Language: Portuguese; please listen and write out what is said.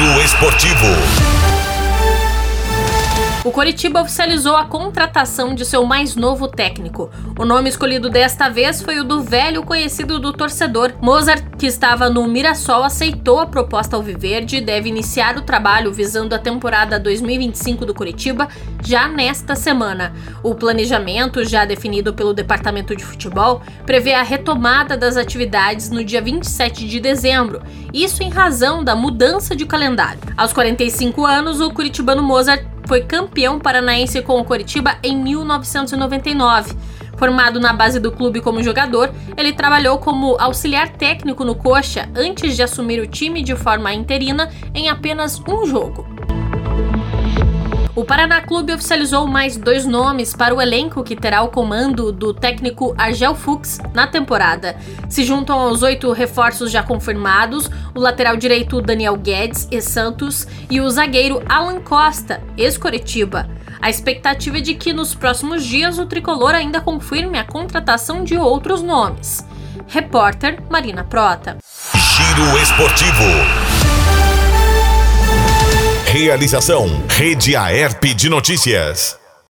Giro Esportivo. O Coritiba oficializou a contratação de seu mais novo técnico. O nome escolhido desta vez foi o do velho conhecido do torcedor. Mozart, que estava no Mirassol, aceitou a proposta alviverde e deve iniciar o trabalho visando a temporada 2025 do Coritiba já nesta semana. O planejamento, já definido pelo Departamento de Futebol, prevê a retomada das atividades no dia 27 de dezembro, isso em razão da mudança de calendário. Aos 45 anos, o curitibano Mozart foi campeão paranaense com o Coritiba em 1999. Formado na base do clube como jogador, ele trabalhou como auxiliar técnico no Coxa antes de assumir o time de forma interina em apenas um jogo. O Paraná Clube oficializou mais 2 nomes para o elenco que terá o comando do técnico Argel Fuchs na temporada. Se juntam aos 8 reforços já confirmados, o lateral direito Daniel Guedes, ex-Santos, e o zagueiro Alan Costa, ex-Coritiba. A expectativa é de que nos próximos dias o tricolor ainda confirme a contratação de outros nomes. Repórter Marina Prota. Giro Esportivo. Realização: Rede Aerp de Notícias.